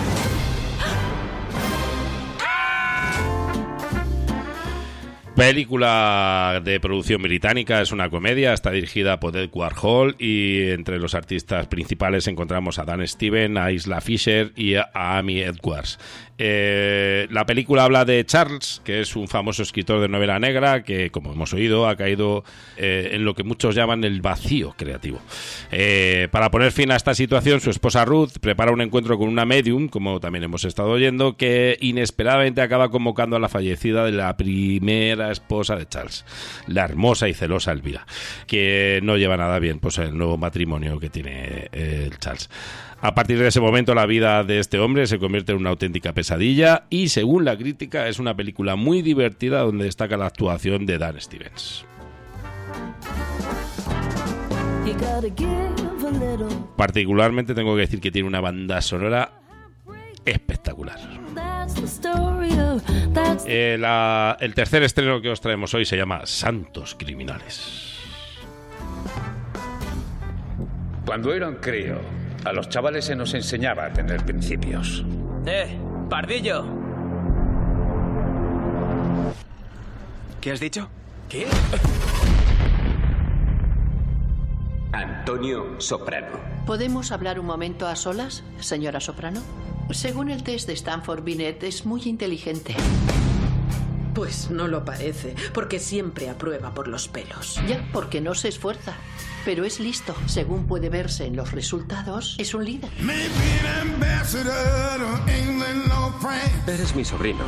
Speaker 3: Película de producción británica, es una comedia, está dirigida por Edward Hall y entre los artistas principales encontramos a Dan Stevens, a Isla Fisher y a Amy Edwards. La película habla de Charles, que es un famoso escritor de novela negra que, como hemos oído, ha caído en lo que muchos llaman el vacío creativo. Para poner fin a esta situación, su esposa Ruth prepara un encuentro con una medium, como también hemos estado oyendo, que inesperadamente acaba convocando a la fallecida de la primera esposa de Charles, la hermosa y celosa Elvira, que no lleva nada bien pues el nuevo matrimonio que tiene el Charles. A partir de ese momento la vida de este hombre se convierte en una auténtica pesadilla y, según la crítica, es una película muy divertida donde destaca la actuación de Dan Stevens. Particularmente tengo que decir que tiene una banda sonora espectacular. El tercer estreno que os traemos hoy se llama Santos Criminales.
Speaker 13: Cuando era un crío, a los chavales se nos enseñaba a tener principios.
Speaker 14: ¡Pardillo! ¿Qué has dicho? ¿Qué?
Speaker 15: Antonio Soprano.
Speaker 16: ¿Podemos hablar un momento a solas, señora Soprano? Según el test de Stanford Binet, es muy inteligente.
Speaker 17: Pues no lo parece, porque siempre aprueba por los pelos.
Speaker 16: Ya, porque no se esfuerza. Pero es listo. Según puede verse en los resultados, es un líder.
Speaker 15: Eres mi sobrino.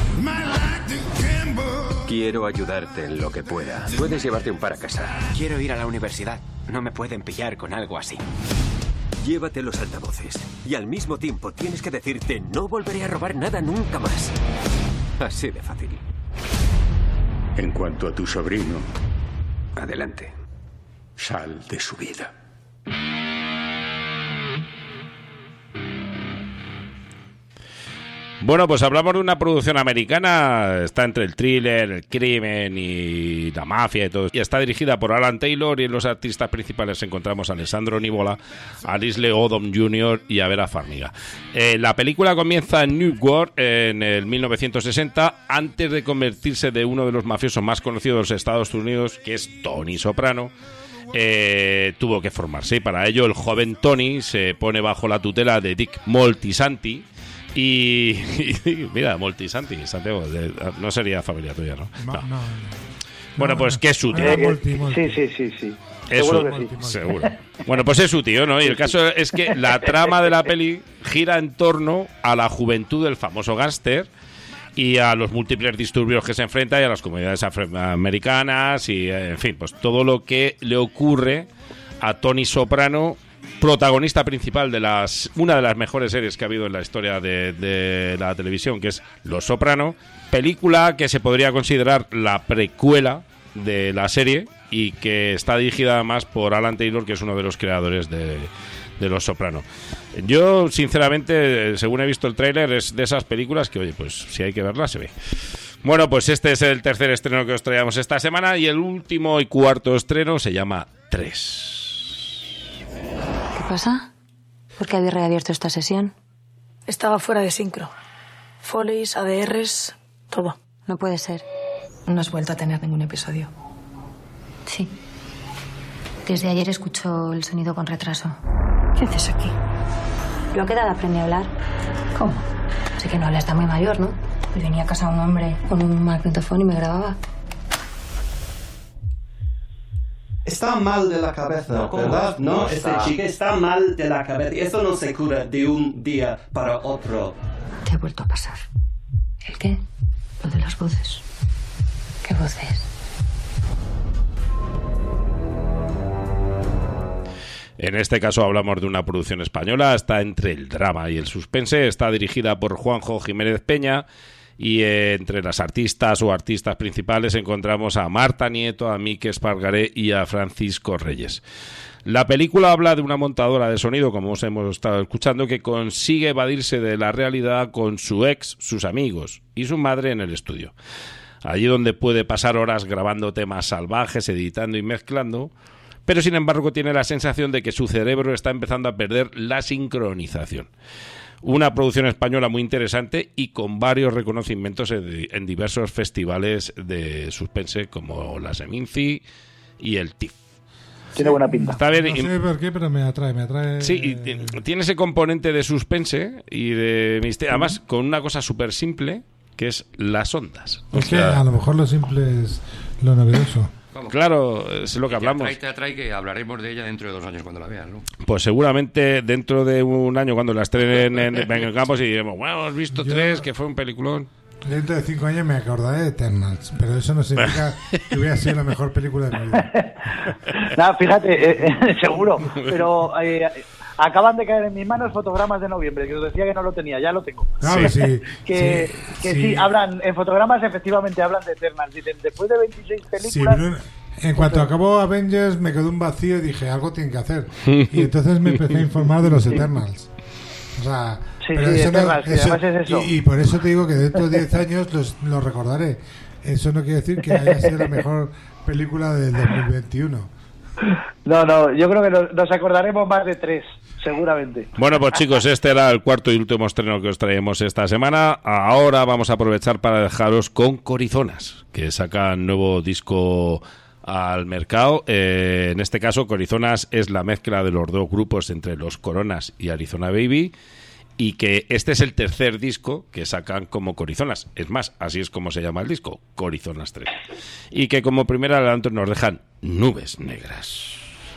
Speaker 15: Quiero ayudarte en lo que pueda. Puedes llevarte un par a casa.
Speaker 18: Quiero ir a la universidad. No me pueden pillar con algo así.
Speaker 15: Llévate los altavoces. Y al mismo tiempo tienes que decirte: no volveré a robar nada nunca más. Así de fácil.
Speaker 13: En cuanto a tu sobrino,
Speaker 15: adelante.
Speaker 13: Sal de su vida.
Speaker 3: Bueno, pues hablamos de una producción americana, está entre el thriller, el crimen y la mafia y todo. Y está dirigida por Alan Taylor, y en los artistas principales encontramos a Alessandro Nivola, a Leslie Odom Jr. y a Vera Farmiga. La película comienza en Newark en el 1960, antes de convertirse de uno de los mafiosos más conocidos de los Estados Unidos, que es Tony Soprano. Tuvo que formarse, y para ello el joven Tony se pone bajo la tutela de Dick Moltisanti. Y mira, Moltisanti, Santiago, no sería familia tuya, ¿no? No. Bueno, pues que es su tío.
Speaker 5: Sí.
Speaker 3: Seguro que sí. Seguro. Bueno, pues es su tío, ¿no? Y el caso es que la trama de la peli gira en torno a la juventud del famoso gángster y a los múltiples disturbios que se enfrenta, y a las comunidades afroamericanas y, en fin, pues todo lo que le ocurre a Tony Soprano, protagonista principal de una de las mejores series que ha habido en la historia de la televisión, que es Los Soprano, película que se podría considerar la precuela de la serie y que está dirigida además por Alan Taylor, que es uno de los creadores de Los Soprano. Yo, sinceramente, según he visto el tráiler, es de esas películas que, oye, pues si hay que verla, se ve. Bueno, pues este es el tercer estreno que os traíamos esta semana, y el último y cuarto estreno se llama 3.
Speaker 19: ¿Qué pasa? ¿Por qué habéis reabierto esta sesión?
Speaker 20: Estaba fuera de sincro. Folies, ADRs, todo.
Speaker 19: No puede ser.
Speaker 20: No has vuelto a tener ningún episodio.
Speaker 19: Sí. Desde ayer escucho el sonido con retraso.
Speaker 20: ¿Qué haces aquí?
Speaker 19: Lo que edad aprendí a hablar.
Speaker 20: ¿Cómo?
Speaker 19: Sé que no habla, está muy mayor, ¿no? Y venía a casa un hombre con un magnetofón y me grababa.
Speaker 21: Está mal de la cabeza, ¿verdad? No, este chico está mal de la cabeza. Eso no se cura de un día para otro.
Speaker 19: Te ha vuelto a pasar. ¿El qué? Lo de las voces. ¿Qué voces?
Speaker 3: En este caso hablamos de una producción española, está entre el drama y el suspense, está dirigida por Juanjo Jiménez Peña, y entre las artistas o artistas principales encontramos a Marta Nieto, a Miki Espargaré y a Francisco Reyes. La película habla de una montadora de sonido, como os hemos estado escuchando, que consigue evadirse de la realidad con su ex, sus amigos y su madre en el estudio. Allí donde puede pasar horas grabando temas salvajes, editando y mezclando, pero sin embargo tiene la sensación de que su cerebro está empezando a perder la sincronización. Una producción española muy interesante y con varios reconocimientos en diversos festivales de suspense como la Seminci y el TIFF.
Speaker 5: Tiene buena pinta.
Speaker 8: Está bien, no sé por qué, pero me atrae.
Speaker 3: Sí, y tiene ese componente de suspense y de misterio, además con una cosa súper simple, que es las ondas.
Speaker 8: Es que a lo mejor lo simple es lo novedoso.
Speaker 9: Vamos.
Speaker 3: Claro, es lo que hablamos.
Speaker 9: Te atrae que hablaremos de ella dentro de 2 años cuando la veas, ¿no?
Speaker 3: Pues seguramente dentro de un año cuando la estrenen en el campus y diremos, bueno, hemos visto 3, que fue un peliculón.
Speaker 8: Dentro de 5 años me acordaré de Eternals, pero eso no significa que hubiera sido la mejor película de mi vida.
Speaker 5: Nada, fíjate, seguro, pero acaban de caer en mis manos fotogramas de noviembre, que os decía que no lo tenía, ya lo tengo.
Speaker 8: Claro, sí.
Speaker 5: Sí, hablan, en fotogramas efectivamente hablan de Eternals, dicen, después de 26 películas...
Speaker 8: Sí, en cuanto acabó Avengers me quedó un vacío y dije, algo tienen que hacer. Y entonces me empecé a informar de los Eternals. O sea...
Speaker 5: Sí, pero eso Eternals, además es eso.
Speaker 8: Y por eso te digo que dentro de 10 años los recordaré. Eso no quiere decir que haya sido la mejor película del 2021.
Speaker 5: No, yo creo que nos acordaremos más de 3, seguramente.
Speaker 3: Bueno, pues chicos, este era el cuarto y último estreno que os traemos esta semana. Ahora vamos a aprovechar para dejaros con Corizonas, que sacan nuevo disco al mercado. En este caso, Corizonas es la mezcla de los dos grupos entre Los Coronas y Arizona Baby, y que este es el tercer disco que sacan como Corizonas. Es más, así es como se llama el disco, Corizonas 3. Y que como primer adelanto nos dejan Nubes Negras.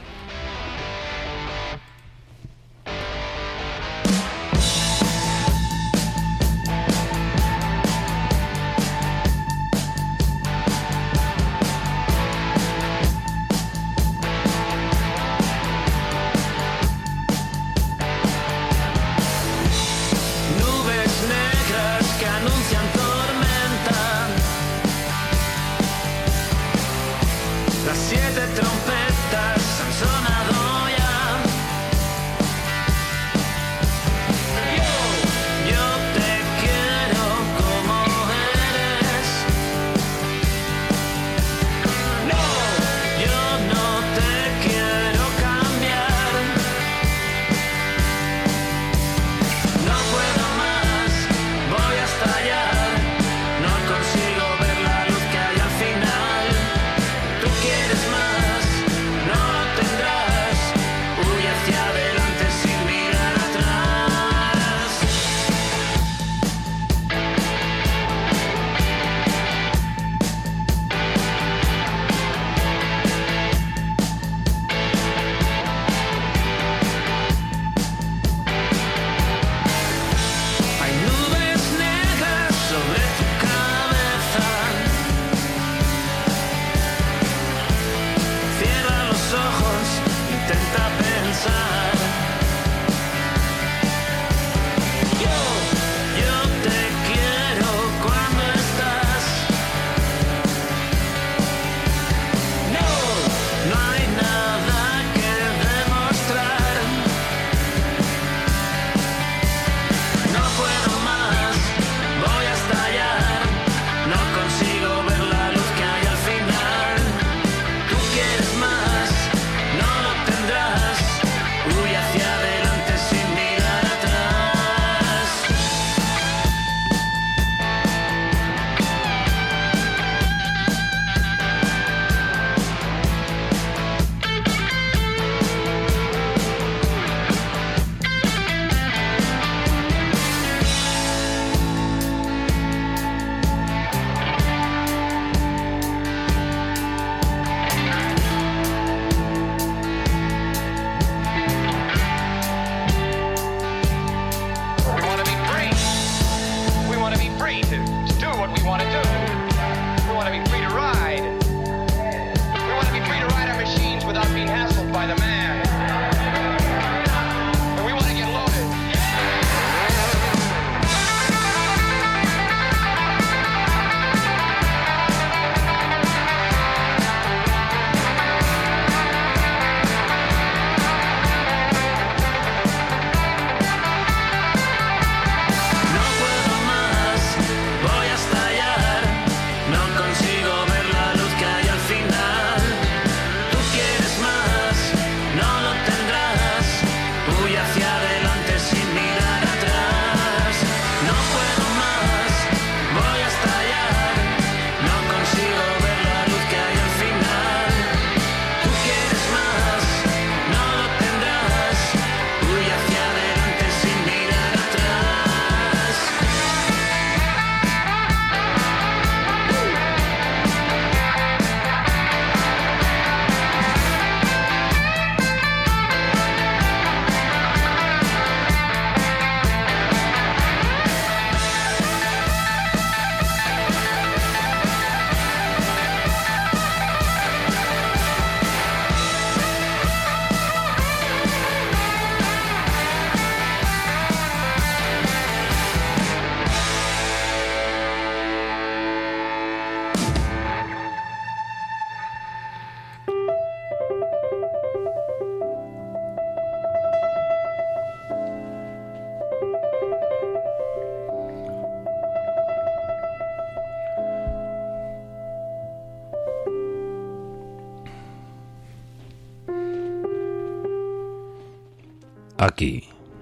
Speaker 3: Aquí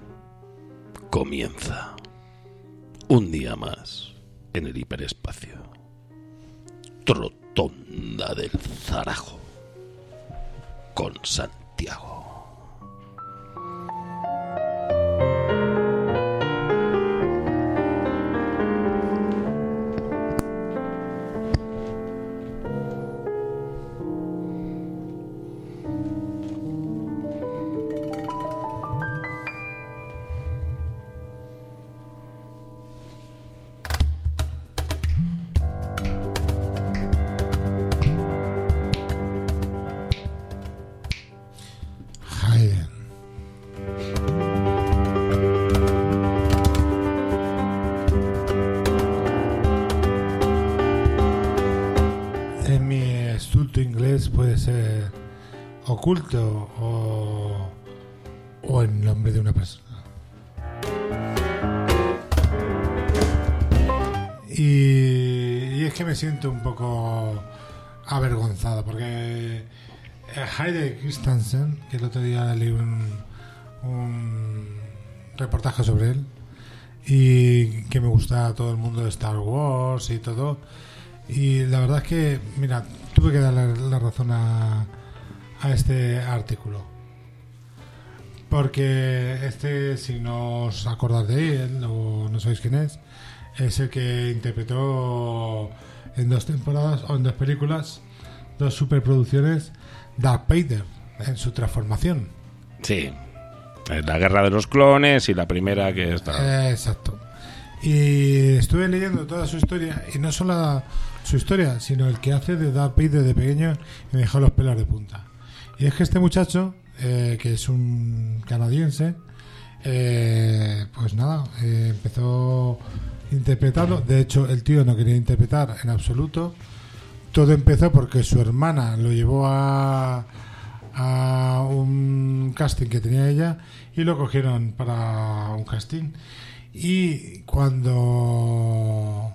Speaker 3: comienza un día más en el hiperespacio. Trotón Onda del Zarajo con Santiago.
Speaker 8: Puede ser oculto o el nombre de una persona. Y es que me siento un poco avergonzado porque Hayden Christensen, que el otro día leí un reportaje sobre él y que me gusta todo el mundo de Star Wars y todo, y la verdad es que, mira, tuve que darle la razón a este artículo, porque si no os acordáis de él o no sabéis quién es el que interpretó en 2 temporadas o en 2 películas, 2 superproducciones, Darth Vader en su transformación.
Speaker 3: Sí, la Guerra de los Clones y la primera que está.
Speaker 8: Exacto. Y estuve leyendo toda su historia, y no solo su historia, sino el que hace de Darth Vader de pequeño, y me dejó los pelos de punta. Y es que este muchacho, que es un canadiense, pues nada, empezó interpretando. De hecho, el tío no quería interpretar en absoluto. Todo empezó porque su hermana lo llevó a un casting que tenía ella, y lo cogieron para un casting. Y cuando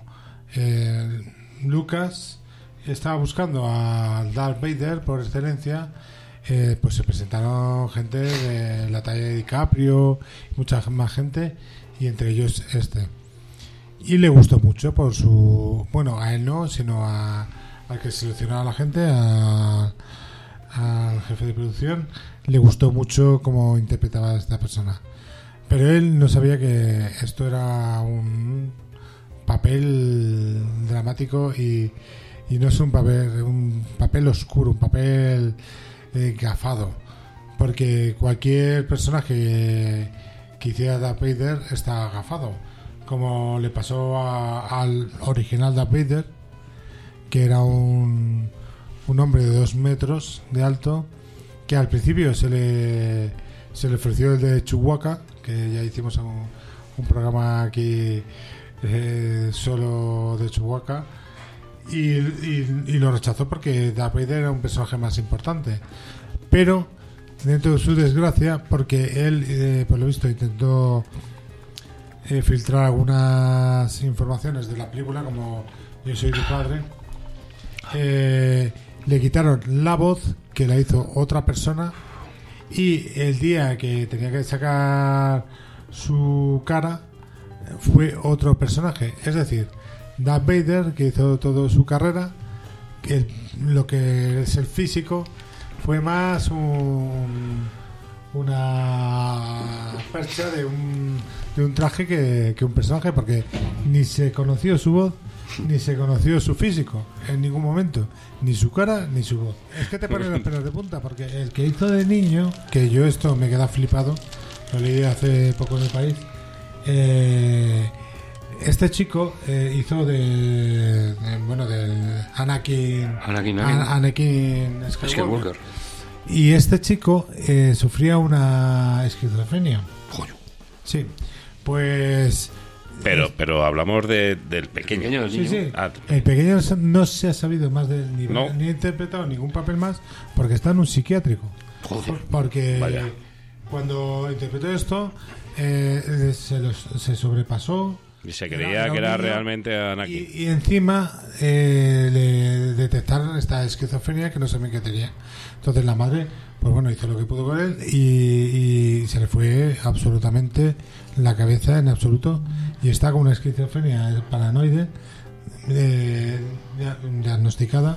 Speaker 8: Lucas estaba buscando a Darth Vader por excelencia, pues se presentaron gente de la talla de DiCaprio, mucha más gente, y entre ellos y le gustó mucho por su, bueno, a él no, sino al que seleccionaba a la gente, al jefe de producción, le gustó mucho cómo interpretaba a esta persona. Pero él no sabía que esto era un papel dramático y no es un papel oscuro, un papel gafado. Porque cualquier personaje que hiciera Darth Vader está gafado. Como le pasó al original Darth Vader, que era un hombre de 2 metros de alto, que al principio se le ofreció el de Chewbacca, que ya hicimos un programa aquí solo de Chewbacca, y lo rechazó porque Darth Vader era un personaje más importante. Pero dentro de su desgracia, porque él por lo visto intentó filtrar algunas informaciones de la película, como Yo soy tu padre, le quitaron la voz, que la hizo otra persona, y el día que tenía que sacar su cara fue otro personaje. Es decir, Darth Vader, que hizo toda su carrera, lo que es el físico, fue más una percha de un traje que un personaje, porque ni se conoció su voz ni se conoció su físico en ningún momento, ni su cara ni su voz. Es que te ponen los pelos de punta, porque el que hizo de niño, que yo esto me queda flipado, lo leí hace poco en El País, este chico hizo de Anakin Skywalker. Y este chico sufría una esquizofrenia.
Speaker 3: Joder.
Speaker 8: Sí, pues...
Speaker 3: Pero hablamos del pequeño.
Speaker 8: Sí, sí. El pequeño no se ha sabido más de él, ni ha interpretado ningún papel más, porque está en un psiquiátrico.
Speaker 3: Joder.
Speaker 8: Porque
Speaker 3: vaya,
Speaker 8: cuando interpretó esto se sobrepasó.
Speaker 3: Y se creía que era realmente Anakin.
Speaker 8: Y encima le detectaron esta esquizofrenia que no sabían que tenía. Entonces la madre, pues bueno, hizo lo que pudo con él y se le fue absolutamente la cabeza en absoluto, y está con una esquizofrenia paranoide diagnosticada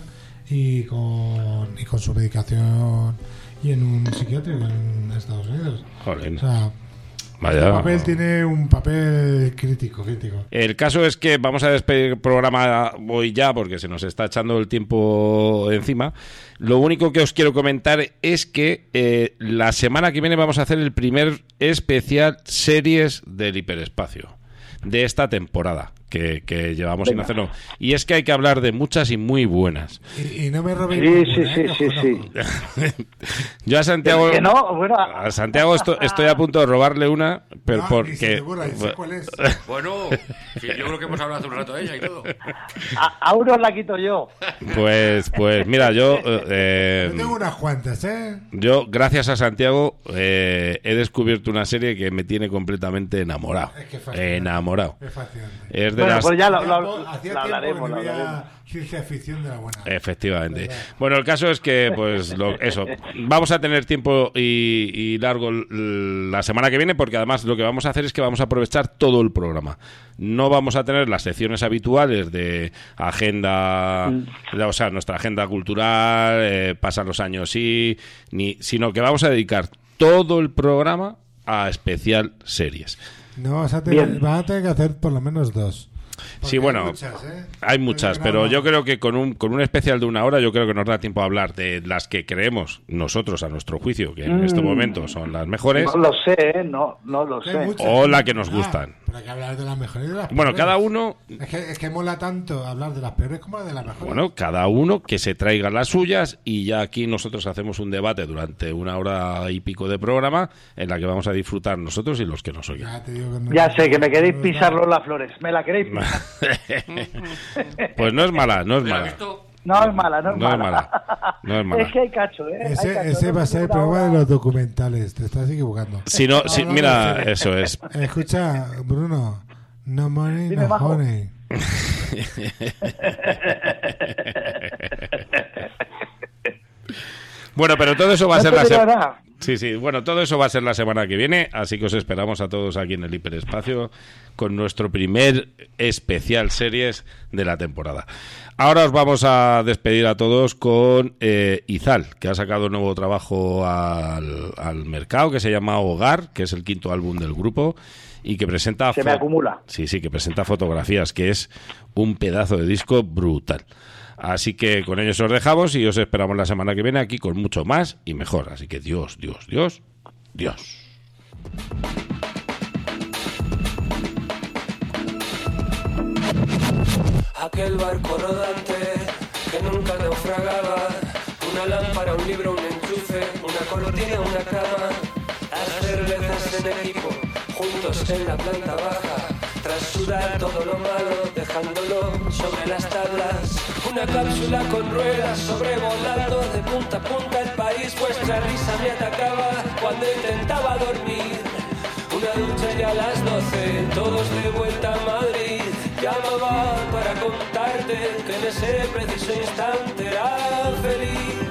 Speaker 8: y con su medicación y en un psiquiátrico en Estados Unidos.
Speaker 3: Joder.
Speaker 8: O sea,
Speaker 3: vaya.
Speaker 8: el papel tiene un papel crítico.
Speaker 3: El caso es que vamos a despedir el programa hoy ya porque se nos está echando el tiempo encima. Lo único que os quiero comentar es que la semana que viene vamos a hacer el primer especial series del hiperespacio de esta temporada que llevamos sin hacerlo. Y es que hay que hablar de muchas y muy buenas.
Speaker 8: Y no me robéis.
Speaker 5: Sí.
Speaker 3: Yo a Santiago,
Speaker 5: que no, bueno,
Speaker 3: a Santiago estoy a punto de robarle una, pero
Speaker 8: no,
Speaker 3: porque
Speaker 8: ¿cuál es?
Speaker 9: Bueno, sí, yo creo que hemos hablado hace un rato de ella y todo.
Speaker 5: A uno la quito yo.
Speaker 3: Pues mira, yo
Speaker 8: Yo tengo unas cuantas,
Speaker 3: Yo, gracias a Santiago, he descubierto una serie que me tiene completamente enamorado.
Speaker 8: Es que fascinante.
Speaker 3: Enamorado.
Speaker 8: Es fascinante.
Speaker 3: Es de
Speaker 5: Bueno,
Speaker 3: las...
Speaker 5: pues ya lo
Speaker 8: hablaremos.
Speaker 5: hablaremos.
Speaker 8: Ciencia ficción de la buena.
Speaker 3: Efectivamente. Bueno, el caso es que, pues, eso. Vamos a tener tiempo y largo la semana que viene, porque además lo que vamos a hacer es que vamos a aprovechar todo el programa. No vamos a tener las secciones habituales de agenda, o sea, nuestra agenda cultural, pasan los años sino que vamos a dedicar todo el programa a especial series.
Speaker 8: No, vas a tener que hacer por lo menos 2.
Speaker 3: Sí, bueno, hay muchas, pero yo creo que con un especial de 1 hora yo creo que nos da tiempo a hablar de las que creemos nosotros, a nuestro juicio, que en este momento son las mejores.
Speaker 5: No lo sé, no lo sé.
Speaker 3: O las que nos gustan.
Speaker 8: Pero hay que hablar de las mejores y de las peores.
Speaker 3: Bueno, cada uno...
Speaker 8: Es que mola tanto hablar de las peores como de las mejores.
Speaker 3: Bueno, cada uno que se traiga las suyas y ya aquí nosotros hacemos un debate durante 1 hora y pico de programa en la que vamos a disfrutar nosotros y los que nos oigan.
Speaker 5: Ya sé, que me queréis pisar Lola Flores. Me la queréis pisar.
Speaker 3: Pues no es mala.
Speaker 5: No es mala. Es que hay cacho,
Speaker 8: Ese va a ser el programa de los documentales. Te estás equivocando.
Speaker 3: Mira, eso es.
Speaker 8: Escucha, Bruno. No money, no honey.
Speaker 3: Bueno, pero todo eso va a ser la semana. Sí, bueno, todo eso va a ser la semana que viene, así que os esperamos a todos aquí en el hiperespacio con nuestro primer especial series de la temporada. Ahora os vamos a despedir a todos con Izal, que ha sacado un nuevo trabajo al mercado que se llama Hogar, que es el 5º álbum del grupo y que presenta...
Speaker 5: Se me acumula.
Speaker 3: Sí, que presenta fotografías, que es un pedazo de disco brutal. Así que con ellos os dejamos y os esperamos la semana que viene aquí con mucho más y mejor. Así que Dios.
Speaker 6: Aquel barco rodante que nunca naufragaba, una lámpara, un libro, un enchufe, una cortina, una cama, las cervezas en equipo, juntos en la planta baja, tras sudar todo lo malo, dejándolo sobre las tablas. Una cápsula con ruedas sobrevolando de punta a punta el país. Vuestra risa me atacaba cuando intentaba dormir. Una ducha ya a las 12, todos de vuelta a Madrid. Llamaba para contarte que en ese preciso instante era feliz.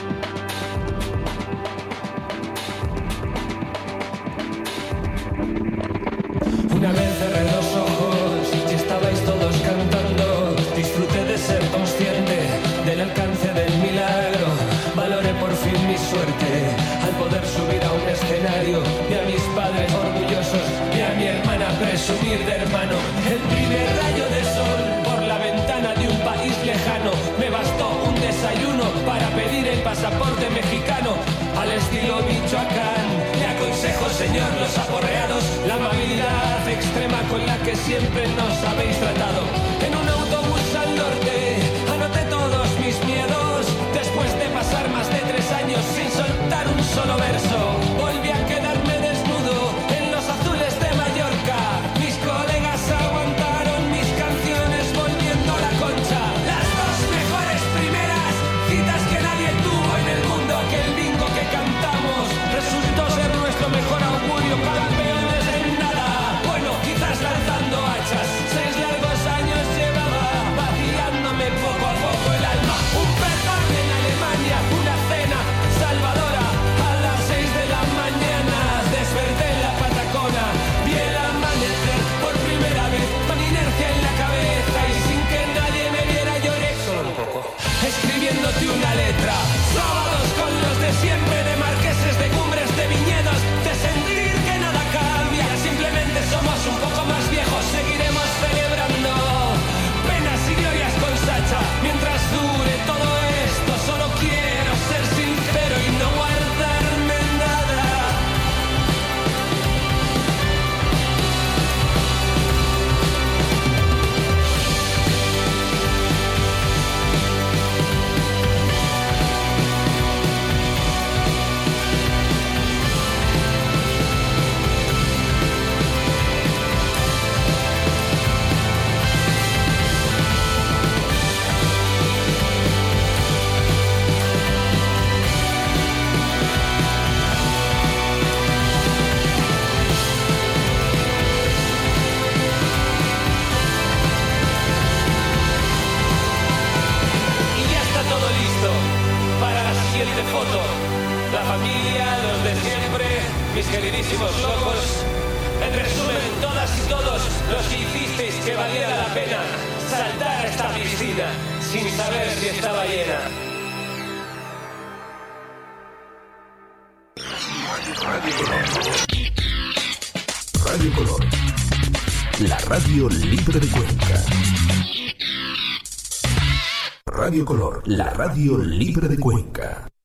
Speaker 6: Una vez cerré los ojos y estabais todos cantando. Disfruté de ser consciente del alcance del milagro. Valoré por fin mi suerte al poder subir a un escenario. Vi a mis padres orgullosos, vi a mi hermana presumir de hermano. El primer rayo de sol por la ventana de un país lejano. Me bastó un desayuno para pedir el pasaporte mexicano. Al estilo Michoacán, le aconsejo, señor, los aporreados, la amabilidad extrema con la que siempre nos habéis tratado. En un autobús al norte, anoté todos mis miedos. Después de pasar más de 3 años sin soltar un solo verso, volví a quedarme desnudo en los azules de Mallorca. Mis colegas aguantaron mis canciones volviendo a la Concha. Las 2 mejores primeras citas que nadie tuvo en el mundo. Aquel bingo que cantamos resultó ser nuestro mejor augurio. Campeones en nada, bueno, quizás lanzando hachas. 6 largos años llevaba vaciándome poco a poco el alma. Un perdón en Alemania, una cena salvadora a las 6 de familia, los de siempre, mis queridísimos locos. En resumen, todas y todos los que hicisteis que valiera la pena saltar a esta piscina sin saber si estaba llena.
Speaker 1: Radio Color, la radio libre de Cuenca. Radio Color, la radio libre de Cuenca.